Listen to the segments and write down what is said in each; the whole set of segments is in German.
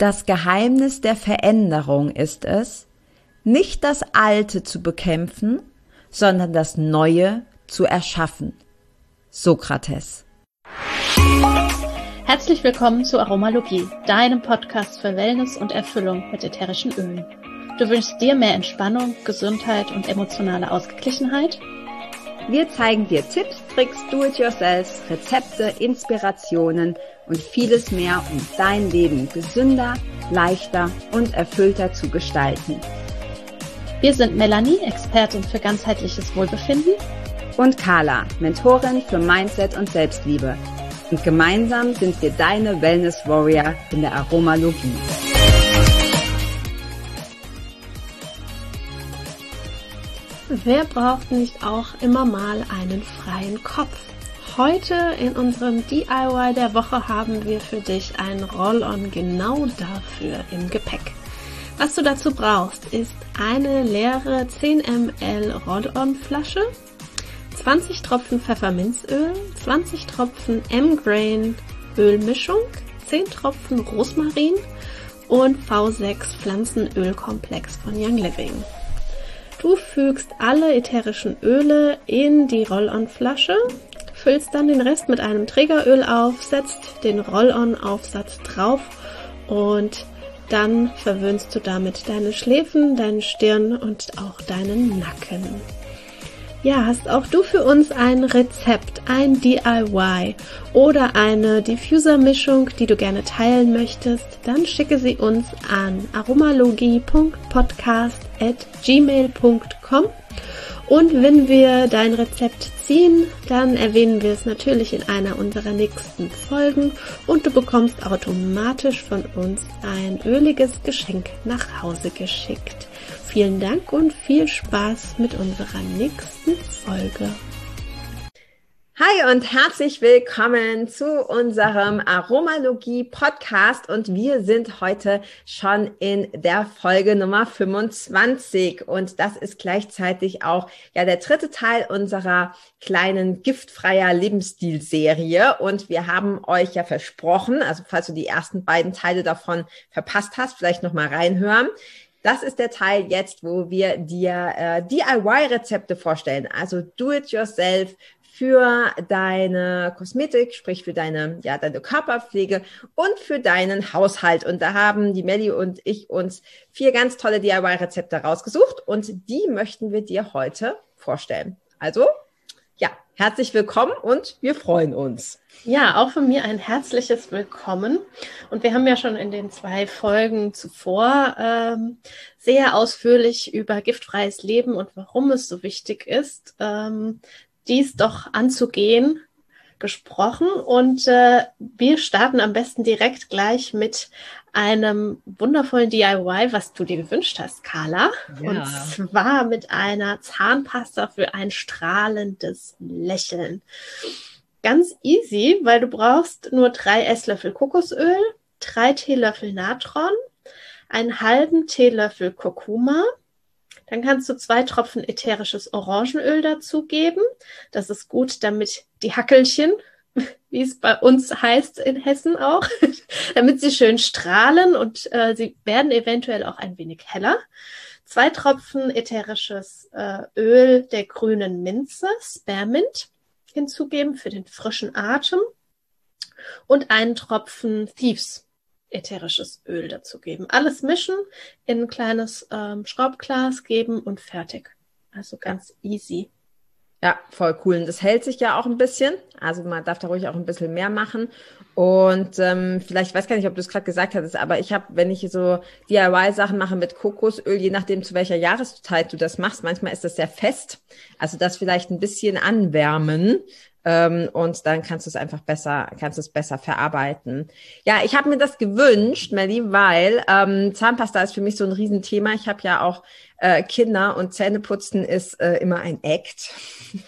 Das Geheimnis der Veränderung ist es, nicht das Alte zu bekämpfen, sondern das Neue zu erschaffen. Sokrates. Herzlich willkommen zu Aromalogie, deinem Podcast für Wellness und Erfüllung mit ätherischen Ölen. Du wünschst dir mehr Entspannung, Gesundheit und emotionale Ausgeglichenheit? Wir zeigen dir Tipps, Tricks, Do-it-yourselfs, Rezepte, Inspirationen und vieles mehr, um dein Leben gesünder, leichter und erfüllter zu gestalten. Wir sind Melanie, Expertin für ganzheitliches Wohlbefinden, und Carla, Mentorin für Mindset und Selbstliebe. Und gemeinsam sind wir deine Wellness Warrior in der Aromalogie. Wer braucht nicht auch immer mal einen freien Kopf? Heute in unserem DIY der Woche haben wir für dich ein Roll-on genau dafür im Gepäck. Was du dazu brauchst, ist eine leere 10 ml Roll-on-Flasche, 20 Tropfen Pfefferminzöl, 20 Tropfen M-Grain Ölmischung, 10 Tropfen Rosmarin und V6 Pflanzenölkomplex von Young Living. Du fügst alle ätherischen Öle in die Roll-on-Flasche, füllst dann den Rest mit einem Trägeröl auf, setzt den Roll-on-Aufsatz drauf und dann verwöhnst du damit deine Schläfen, deine Stirn und auch deinen Nacken. Ja, hast auch du für uns ein Rezept, ein DIY oder eine Diffuser-Mischung, die du gerne teilen möchtest, dann schicke sie uns an aromalogie.podcast@gmail.com und wenn wir dein Rezept ziehen, dann erwähnen wir es natürlich in einer unserer nächsten Folgen und du bekommst automatisch von uns ein öliges Geschenk nach Hause geschickt. Vielen Dank und viel Spaß mit unserer nächsten Folge. Hi und herzlich willkommen zu unserem Aromalogie-Podcast und wir sind heute schon in der Folge Nummer 25 und das ist gleichzeitig auch der dritte Teil unserer kleinen giftfreier Lebensstil-Serie und wir haben euch ja versprochen, also falls du die ersten beiden Teile davon verpasst hast, vielleicht nochmal reinhören. Das ist der Teil jetzt, wo wir dir DIY-Rezepte vorstellen, also Do-it-yourself für deine Kosmetik, sprich für deine Körperpflege und für deinen Haushalt. Und da haben die Melli und ich uns 4 ganz tolle DIY-Rezepte rausgesucht und die möchten wir dir heute vorstellen. Also, herzlich willkommen und wir freuen uns. Ja, auch von mir ein herzliches Willkommen. Und wir haben ja schon in den 2 Folgen zuvor sehr ausführlich über giftfreies Leben und warum es so wichtig ist, dies doch anzugehen, gesprochen. Und wir starten am besten direkt gleich mit einem wundervollen DIY, was du dir gewünscht hast, Carla. Ja. Und zwar mit einer Zahnpasta für ein strahlendes Lächeln. Ganz easy, weil du brauchst nur 3 Esslöffel Kokosöl, 3 Teelöffel Natron, einen halben Teelöffel Kurkuma. Dann kannst du 2 Tropfen ätherisches Orangenöl dazugeben. Das ist gut, damit die Hackelchen, wie es bei uns heißt in Hessen auch, damit sie schön strahlen und sie werden eventuell auch ein wenig heller. 2 Tropfen ätherisches Öl der grünen Minze, Spearmint, hinzugeben für den frischen Atem und einen Tropfen Thieves ätherisches Öl dazugeben. Alles mischen, in ein kleines Schraubglas geben und fertig. Also ganz easy. Ja, voll cool. Und das hält sich ja auch ein bisschen. Also man darf da ruhig auch ein bisschen mehr machen. Und vielleicht, weiß gar nicht, ob du es gerade gesagt hattest, aber ich habe, wenn ich so DIY-Sachen mache mit Kokosöl, je nachdem zu welcher Jahreszeit du das machst, manchmal ist das sehr fest. Also das vielleicht ein bisschen anwärmen. Und dann kannst du es einfach besser verarbeiten. Ja, ich habe mir das gewünscht, Melli, weil Zahnpasta ist für mich so ein Riesenthema. Ich habe ja auch Kinder und Zähneputzen ist immer ein Act.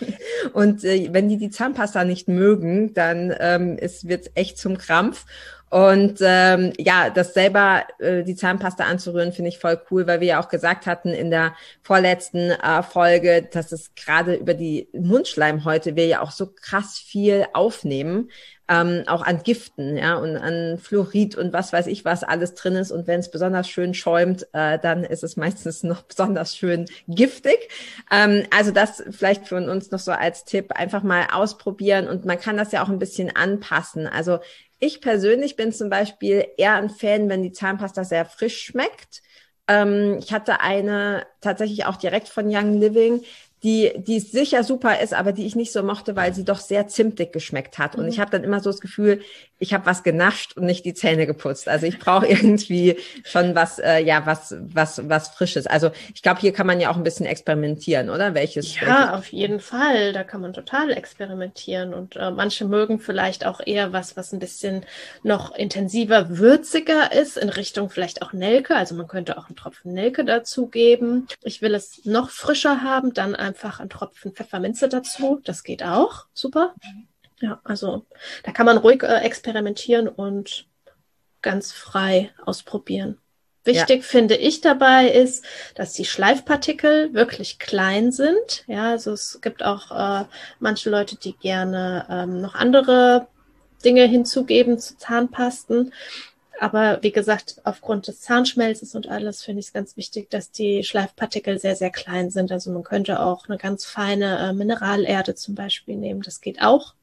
Und wenn die Zahnpasta nicht mögen, dann wird es echt zum Krampf. Und ja, das selber, die Zahnpasta anzurühren, finde ich voll cool, weil wir ja auch gesagt hatten in der vorletzten Folge, dass es gerade über die Mundschleimhäute wir ja auch so krass viel aufnehmen, auch an Giften, ja, und an Fluorid und was weiß ich, was alles drin ist. Und wenn es besonders schön schäumt, dann ist es meistens noch besonders schön giftig. Also das vielleicht für uns noch so als Tipp, einfach mal ausprobieren. Und man kann das ja auch ein bisschen anpassen. Also ich persönlich bin zum Beispiel eher ein Fan, wenn die Zahnpasta sehr frisch schmeckt. Ich hatte eine tatsächlich auch direkt von Young Living, die sicher super ist, aber die ich nicht so mochte, weil sie doch sehr zimtig geschmeckt hat. Und ich habe dann immer so das Gefühl, ich habe was genascht und nicht die Zähne geputzt. Also ich brauche irgendwie schon was Frisches. Also ich glaube, hier kann man ja auch ein bisschen experimentieren, oder? Welches? Auf jeden Fall. Da kann man total experimentieren. Und manche mögen vielleicht auch eher was ein bisschen noch intensiver, würziger ist, in Richtung vielleicht auch Nelke. Also man könnte auch einen Tropfen Nelke dazugeben. Ich will es noch frischer haben, dann einfach einen Tropfen Pfefferminze dazu. Das geht auch. Super. Ja, also da kann man ruhig experimentieren und ganz frei ausprobieren. Wichtig finde ich dabei ist, dass die Schleifpartikel wirklich klein sind. Ja, also es gibt auch manche Leute, die gerne noch andere Dinge hinzugeben zu Zahnpasten. Aber wie gesagt, aufgrund des Zahnschmelzes und alles finde ich es ganz wichtig, dass die Schleifpartikel sehr, sehr klein sind. Also man könnte auch eine ganz feine Mineralerde zum Beispiel nehmen. Das geht auch.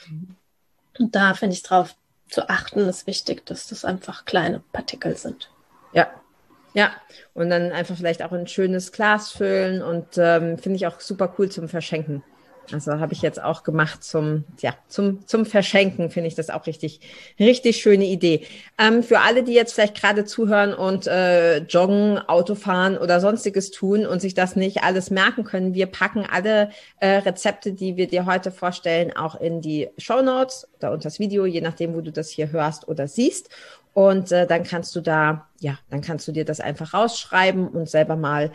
Und da finde ich drauf zu achten, ist wichtig, dass das einfach kleine Partikel sind. Ja. Und dann einfach vielleicht auch ein schönes Glas füllen und finde ich auch super cool zum Verschenken. Also habe ich jetzt auch gemacht zum Verschenken, finde ich das auch richtig schöne Idee. Für alle, die jetzt vielleicht gerade zuhören und joggen, Autofahren oder sonstiges tun und sich das nicht alles merken können, wir packen alle Rezepte, die wir dir heute vorstellen, auch in die Shownotes oder unter das Video, je nachdem, wo du das hier hörst oder siehst. Und dann kannst du dir das einfach rausschreiben und selber mal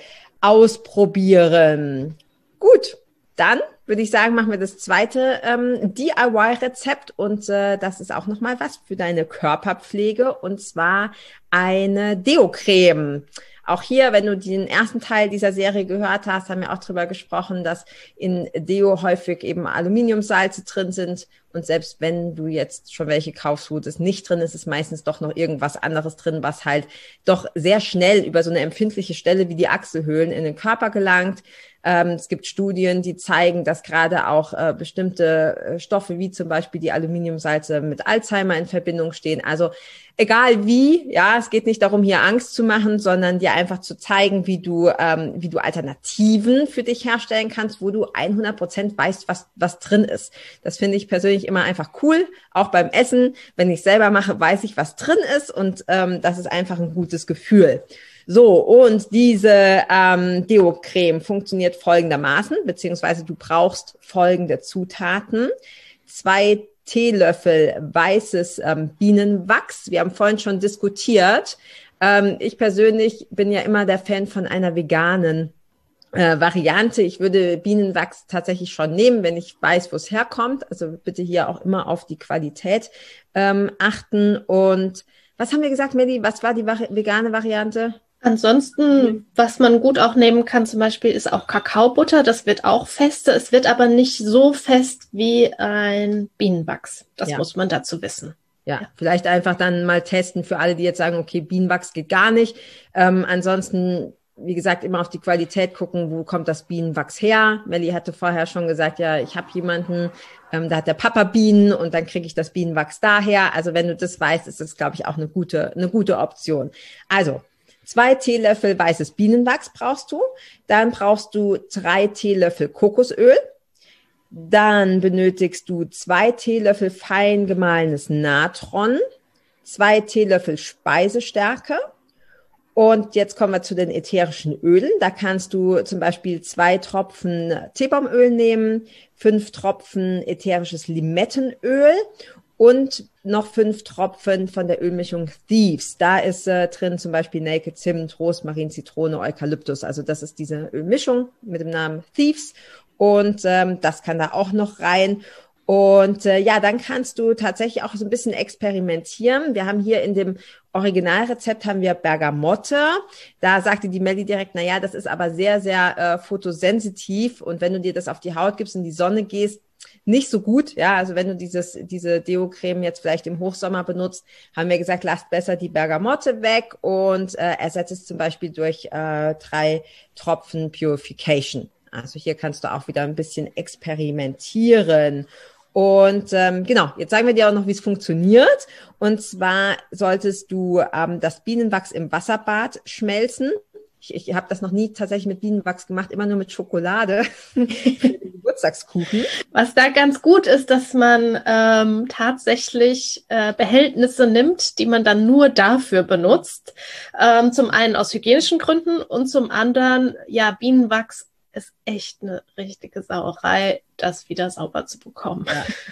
ausprobieren. Gut, dann würde ich sagen, machen wir das zweite DIY-Rezept und das ist auch nochmal was für deine Körperpflege und zwar eine Deo-Creme. Auch hier, wenn du den ersten Teil dieser Serie gehört hast, haben wir auch drüber gesprochen, dass in Deo häufig eben Aluminiumsalze drin sind und selbst wenn du jetzt schon welche kaufst, wo das nicht drin ist, ist meistens doch noch irgendwas anderes drin, was halt doch sehr schnell über so eine empfindliche Stelle wie die Achselhöhlen in den Körper gelangt. Es gibt Studien, die zeigen, dass gerade auch bestimmte Stoffe wie zum Beispiel die Aluminiumsalze mit Alzheimer in Verbindung stehen. Also egal wie, ja, es geht nicht darum, hier Angst zu machen, sondern dir einfach zu zeigen, wie du Alternativen für dich herstellen kannst, wo du 100% weißt, was drin ist. Das finde ich persönlich immer einfach cool, auch beim Essen. Wenn ich selber mache, weiß ich, was drin ist und das ist einfach ein gutes Gefühl. So, und diese Deo-Creme funktioniert folgendermaßen, beziehungsweise du brauchst folgende Zutaten. 2 Teelöffel weißes Bienenwachs. Wir haben vorhin schon diskutiert. Ich persönlich bin ja immer der Fan von einer veganen Variante. Ich würde Bienenwachs tatsächlich schon nehmen, wenn ich weiß, wo es herkommt. Also bitte hier auch immer auf die Qualität achten. Und was haben wir gesagt, Melli? Was war die vegane Variante? Ansonsten, was man gut auch nehmen kann, zum Beispiel, ist auch Kakaobutter. Das wird auch fester. Es wird aber nicht so fest wie ein Bienenwachs. Das muss man dazu wissen. Ja, vielleicht einfach dann mal testen für alle, die jetzt sagen, okay, Bienenwachs geht gar nicht. Ansonsten, wie gesagt, immer auf die Qualität gucken, wo kommt das Bienenwachs her. Melli hatte vorher schon gesagt, ja, ich habe jemanden, da hat der Papa Bienen und dann kriege ich das Bienenwachs daher. Also wenn du das weißt, ist das, glaube ich, auch eine gute Option. Also 2 Teelöffel weißes Bienenwachs brauchst du. Dann brauchst du 3 Teelöffel Kokosöl. Dann benötigst du 2 Teelöffel fein gemahlenes Natron, 2 Teelöffel Speisestärke. Und jetzt kommen wir zu den ätherischen Ölen. Da kannst du zum Beispiel 2 Tropfen Teebaumöl nehmen, 5 Tropfen ätherisches Limettenöl und noch 5 Tropfen von der Ölmischung Thieves. Da ist drin zum Beispiel Nelke, Zimt, Rosmarin, Zitrone, Eukalyptus. Also das ist diese Ölmischung mit dem Namen Thieves und das kann da auch noch rein. Und ja, dann kannst du tatsächlich auch so ein bisschen experimentieren. Wir haben hier in dem Originalrezept haben wir Bergamotte. Da sagte die Melli direkt, na ja, das ist aber sehr, sehr fotosensitiv. Und wenn du dir das auf die Haut gibst und in die Sonne gehst, nicht so gut. Ja, also wenn du diese Deo-Creme jetzt vielleicht im Hochsommer benutzt, haben wir gesagt, lasst besser die Bergamotte weg und ersetzt es zum Beispiel durch 3 Tropfen Purification. Also hier kannst du auch wieder ein bisschen experimentieren. Und genau, jetzt sagen wir dir auch noch, wie es funktioniert. Und zwar solltest du das Bienenwachs im Wasserbad schmelzen. Ich habe das noch nie tatsächlich mit Bienenwachs gemacht, immer nur mit Schokolade für den Geburtstagskuchen. Was da ganz gut ist, dass man tatsächlich Behältnisse nimmt, die man dann nur dafür benutzt. Zum einen aus hygienischen Gründen und zum anderen, ja, Bienenwachs ist echt eine richtige Sauerei, das wieder sauber zu bekommen.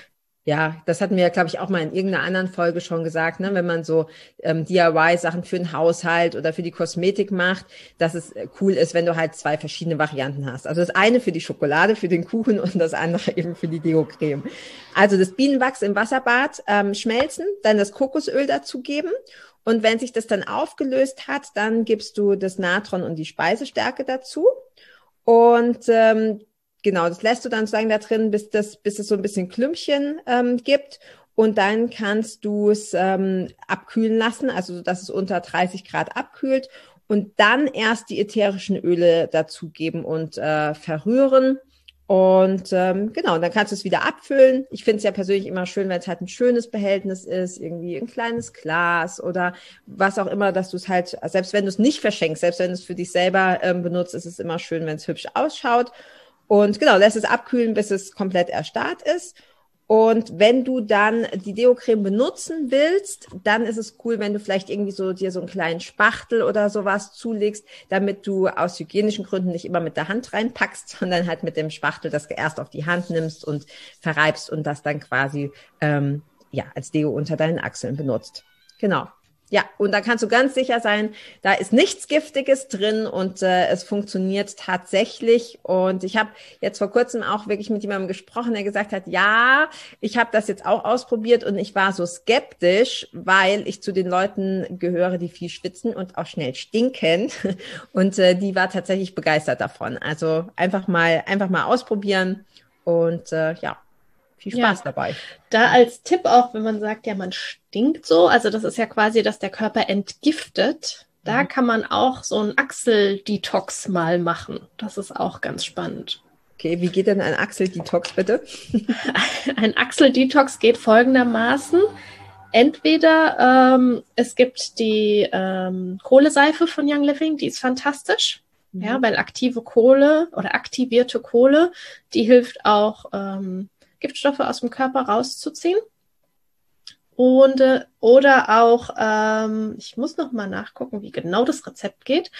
Ja, das hatten wir, glaube ich, auch mal in irgendeiner anderen Folge schon gesagt, ne? Wenn man so DIY-Sachen für den Haushalt oder für die Kosmetik macht, dass es cool ist, wenn du halt 2 verschiedene Varianten hast. Also das eine für die Schokolade, für den Kuchen und das andere eben für die Deo-Creme. Also das Bienenwachs im Wasserbad schmelzen, dann das Kokosöl dazugeben. Und wenn sich das dann aufgelöst hat, dann gibst du das Natron und die Speisestärke dazu. Und genau, das lässt du dann sozusagen da drin, bis es so ein bisschen Klümpchen gibt. Und dann kannst du es abkühlen lassen, also dass es unter 30 Grad abkühlt. Und dann erst die ätherischen Öle dazugeben und verrühren. Und genau, dann kannst du es wieder abfüllen. Ich finde es ja persönlich immer schön, wenn es halt ein schönes Behältnis ist, irgendwie ein kleines Glas oder was auch immer, dass du es halt, selbst wenn du es nicht verschenkst, selbst wenn du es für dich selber benutzt, ist es immer schön, wenn es hübsch ausschaut. Und genau, lässt es abkühlen, bis es komplett erstarrt ist. Und wenn du dann die Deo-Creme benutzen willst, dann ist es cool, wenn du vielleicht irgendwie so dir so einen kleinen Spachtel oder sowas zulegst, damit du aus hygienischen Gründen nicht immer mit der Hand reinpackst, sondern halt mit dem Spachtel das erst auf die Hand nimmst und verreibst und das dann quasi ja als Deo unter deinen Achseln benutzt. Genau. Ja, und da kannst du ganz sicher sein, da ist nichts Giftiges drin und es funktioniert tatsächlich. Und ich habe jetzt vor kurzem auch wirklich mit jemandem gesprochen, der gesagt hat, ja, ich habe das jetzt auch ausprobiert und ich war so skeptisch, weil ich zu den Leuten gehöre, die viel schwitzen und auch schnell stinken. Und die war tatsächlich begeistert davon. Also einfach mal ausprobieren und ja. Viel Spaß dabei. Da als Tipp auch, wenn man sagt, ja, man stinkt so, also das ist ja quasi, dass der Körper entgiftet, da kann man auch so einen Achseldetox mal machen. Das ist auch ganz spannend. Okay, wie geht denn ein Achseldetox bitte? Ein Achseldetox geht folgendermaßen. Entweder es gibt die Kohleseife von Young Living, die ist fantastisch. Ja, weil aktive Kohle oder aktivierte Kohle, die hilft auch Giftstoffe aus dem Körper rauszuziehen. Und oder auch, ich muss noch mal nachgucken, wie genau das Rezept geht,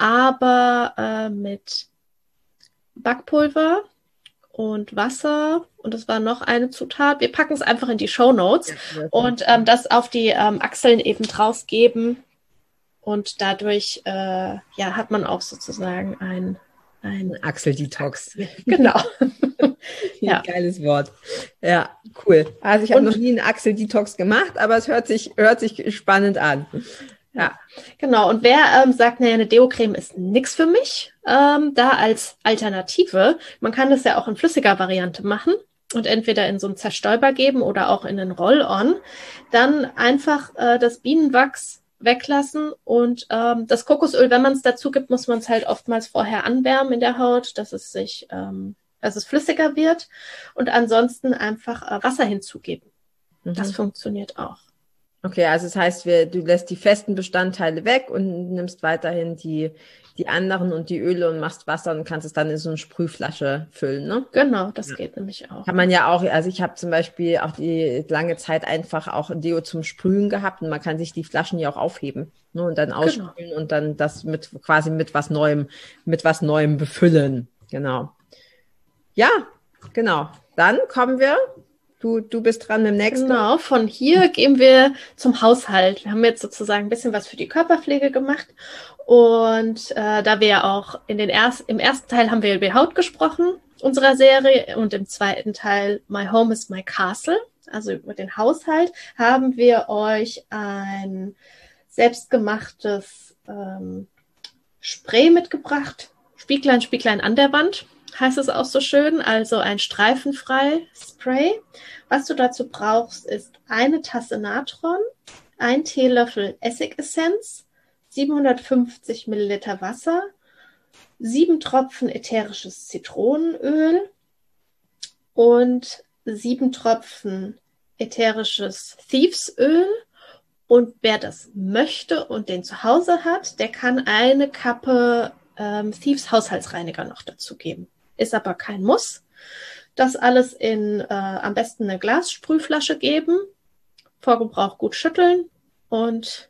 aber mit Backpulver und Wasser und das war noch eine Zutat. Wir packen es einfach in die Shownotes und das auf die Achseln eben drauf geben und dadurch ja, hat man auch sozusagen ein Achseldetox. Genau. Ja. Geiles Wort. Ja, cool. Also ich habe noch nie einen Achseldetox gemacht, aber es hört sich spannend an. Ja, genau. Und wer sagt, naja, eine Deo-Creme ist nix für mich, da als Alternative, man kann das ja auch in flüssiger Variante machen und entweder in so einen Zerstäuber geben oder auch in einen Roll-On, dann einfach das Bienenwachs weglassen und das Kokosöl, wenn man es dazu gibt, muss man es halt oftmals vorher anwärmen in der Haut, dass es flüssiger wird und ansonsten einfach Wasser hinzugeben. Das funktioniert auch. Okay, also das heißt, du lässt die festen Bestandteile weg und nimmst weiterhin die anderen und die Öle und machst Wasser und kannst es dann in so eine Sprühflasche füllen, ne? Genau, das geht nämlich auch. Kann man ja auch, also ich habe zum Beispiel auch die lange Zeit einfach auch ein Deo zum Sprühen gehabt und man kann sich die Flaschen ja auch aufheben, ne? Und dann aussprühen und dann das mit was Neuem befüllen. Genau. Ja, genau. Dann kommen wir. Du bist dran mit dem nächsten. Genau, von hier gehen wir zum Haushalt. Wir haben jetzt sozusagen ein bisschen was für die Körperpflege gemacht. Und da wir ja auch im ersten Teil haben wir über die Haut gesprochen. unserer Serie und im zweiten Teil My Home is My Castle, also über den Haushalt, haben wir euch ein selbstgemachtes Spray mitgebracht. Spieglein, Spieglein an der Wand, heißt es auch so schön, also ein streifenfrei Spray. Was du dazu brauchst, ist eine Tasse Natron, ein Teelöffel Essigessenz, 750 Milliliter Wasser, 7 Tropfen ätherisches Zitronenöl und 7 Tropfen ätherisches Thievesöl. Und wer das möchte und den zu Hause hat, der kann eine Kappe Thieves Haushaltsreiniger noch dazu geben. Ist aber kein Muss. Das alles in am besten eine Glassprühflasche geben, vor Gebrauch gut schütteln und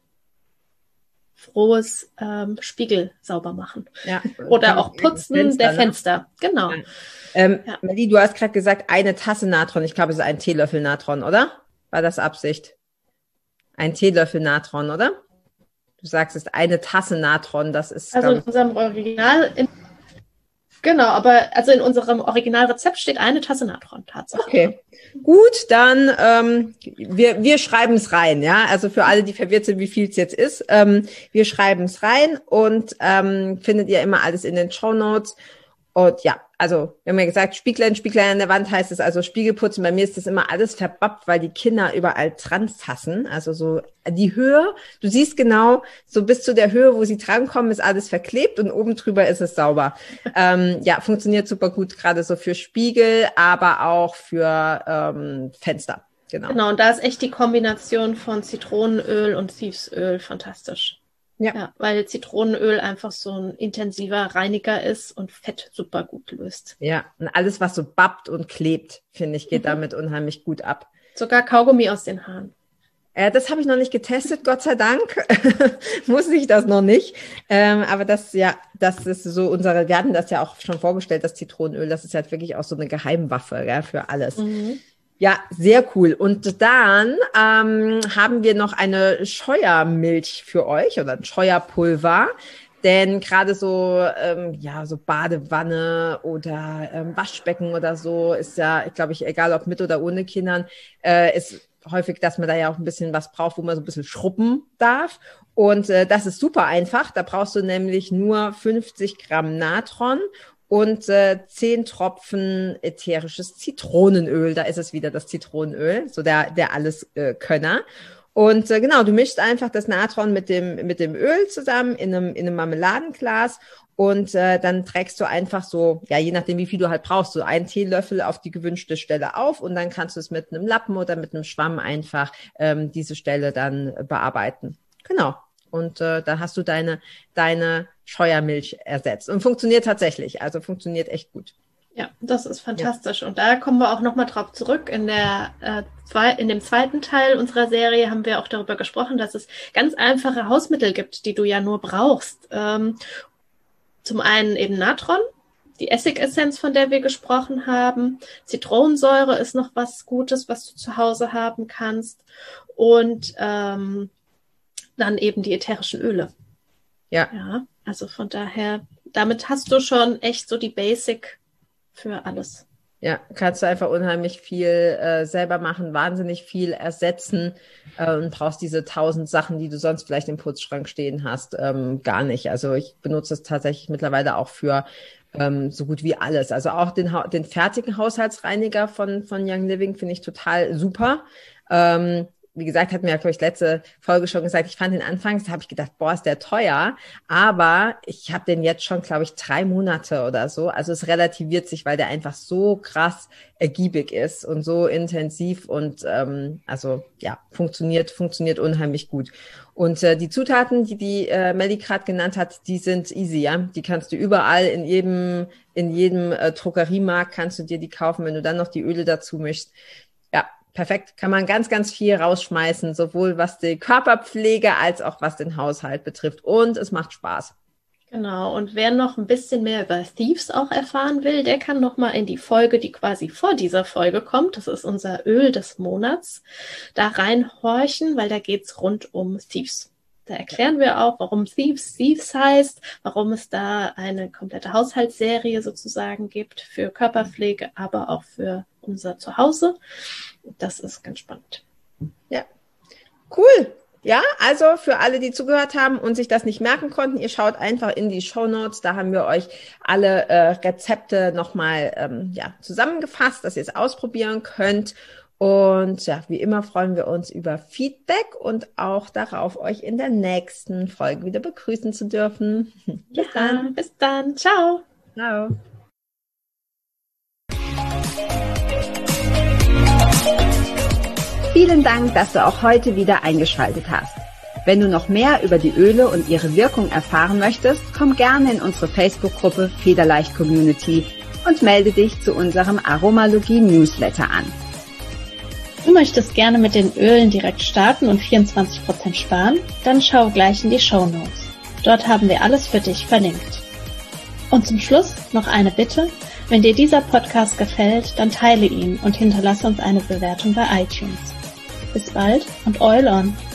frohes Spiegel sauber machen. Ja, oder auch putzen Fenster, der Fenster. Genau. Ja. Melli, du hast gerade gesagt, eine Tasse Natron. Ich glaube, es ist ein Teelöffel Natron, oder? War das Absicht? Ein Teelöffel Natron, oder? Du sagst, es ist eine Tasse Natron. Das ist also in unserem Original. Genau, aber also in unserem Originalrezept steht eine Tasse Natron, tatsächlich. Okay, gut, dann wir schreiben es rein, ja. Also für alle, die verwirrt sind, wie viel es jetzt ist, wir schreiben es rein und findet ihr immer alles in den Shownotes. Und ja, also wir haben ja gesagt, Spieglein, Spieglein an der Wand heißt es also Spiegelputzen. Bei mir ist das immer alles verbappt, weil die Kinder überall dran fassen. Also so die Höhe, du siehst genau, so bis zu der Höhe, wo sie drankommen, ist alles verklebt und oben drüber ist es sauber. Ja, funktioniert super gut, gerade so für Spiegel, aber auch für Fenster. Genau, und da ist echt die Kombination von Zitronenöl und Thievesöl fantastisch. Ja, weil Zitronenöl einfach so ein intensiver Reiniger ist und Fett super gut löst. Ja, und alles, was so babbt und klebt, finde ich, geht damit unheimlich gut ab. Sogar Kaugummi aus den Haaren. Das habe ich noch nicht getestet, Gott sei Dank. Muss ich das noch nicht. Aber das ist so wir hatten das ja auch schon vorgestellt, das Zitronenöl, das ist halt wirklich auch so eine Geheimwaffe, ja, für alles. Mhm. Ja, sehr cool. Und dann haben wir noch eine Scheuermilch für euch oder ein Scheuerpulver. Denn gerade so, so Badewanne oder Waschbecken oder so ist ja, glaube ich, egal ob mit oder ohne Kindern, ist häufig, dass man da ja auch ein bisschen was braucht, wo man so ein bisschen schrubben darf. Und das ist super einfach. Da brauchst du nämlich nur 50 Gramm Natron und 10 Tropfen ätherisches Zitronenöl. Da ist es wieder das Zitronenöl, so der Alleskönner. Und genau, du mischst einfach das Natron mit dem Öl zusammen in einem Marmeladenglas und dann trägst du einfach so, ja, je nachdem, wie viel du halt brauchst, so einen Teelöffel auf die gewünschte Stelle auf und dann kannst du es mit einem Lappen oder mit einem Schwamm einfach diese Stelle dann bearbeiten. Genau. Und da hast du deine Scheuermilch ersetzt. Und funktioniert tatsächlich, also funktioniert echt gut. Ja, das ist fantastisch. Ja. Und da kommen wir auch nochmal drauf zurück. In dem zweiten Teil unserer Serie haben wir auch darüber gesprochen, dass es ganz einfache Hausmittel gibt, die du ja nur brauchst. Zum einen eben Natron, die Essigessenz, von der wir gesprochen haben. Zitronensäure ist noch was Gutes, was du zu Hause haben kannst. Und dann eben die ätherischen Öle. Ja, also von daher, damit hast du schon echt so die Basic für alles. Ja, kannst du einfach unheimlich viel selber machen, wahnsinnig viel ersetzen und brauchst diese 1000 Sachen, die du sonst vielleicht im Putzschrank stehen hast, gar nicht. Also ich benutze es tatsächlich mittlerweile auch für so gut wie alles. Also auch den fertigen Haushaltsreiniger von Young Living finde ich total super. Wie gesagt, hat mir ja, glaube ich, letzte Folge schon gesagt, ich fand den anfangs, da habe ich gedacht, boah, ist der teuer. Aber ich habe den jetzt schon, glaube ich, 3 Monate oder so. Also es relativiert sich, weil der einfach so krass ergiebig ist und so intensiv und also ja, funktioniert unheimlich gut. Und die Zutaten, die Melli gerade genannt hat, die sind easy, ja. Die kannst du überall in jedem Drogeriemarkt kannst du dir die kaufen, wenn du dann noch die Öle dazu mischst. Ja. Perfekt, kann man ganz, ganz viel rausschmeißen, sowohl was die Körperpflege als auch was den Haushalt betrifft. Und es macht Spaß. Genau, und wer noch ein bisschen mehr über Thieves auch erfahren will, der kann noch mal in die Folge, die quasi vor dieser Folge kommt, das ist unser Öl des Monats, da reinhorchen, weil da geht's rund um Thieves. Da erklären wir auch, warum Thieves heißt, warum es da eine komplette Haushaltsserie sozusagen gibt für Körperpflege, aber auch für unser Zuhause. Das ist ganz spannend. Ja, cool. Ja, also für alle, die zugehört haben und sich das nicht merken konnten, ihr schaut einfach in die Shownotes. Da haben wir euch alle Rezepte nochmal zusammengefasst, dass ihr es ausprobieren könnt. Und ja, wie immer freuen wir uns über Feedback und auch darauf, euch in der nächsten Folge wieder begrüßen zu dürfen. Bis dann. Ciao. Ciao. Vielen Dank, dass du auch heute wieder eingeschaltet hast. Wenn du noch mehr über die Öle und ihre Wirkung erfahren möchtest, komm gerne in unsere Facebook-Gruppe Federleicht Community und melde dich zu unserem Aromalogie-Newsletter an. Du möchtest gerne mit den Ölen direkt starten und 24% sparen? Dann schau gleich in die Shownotes. Dort haben wir alles für dich verlinkt. Und zum Schluss noch eine Bitte. Wenn dir dieser Podcast gefällt, dann teile ihn und hinterlasse uns eine Bewertung bei iTunes. Bis bald und Oil on!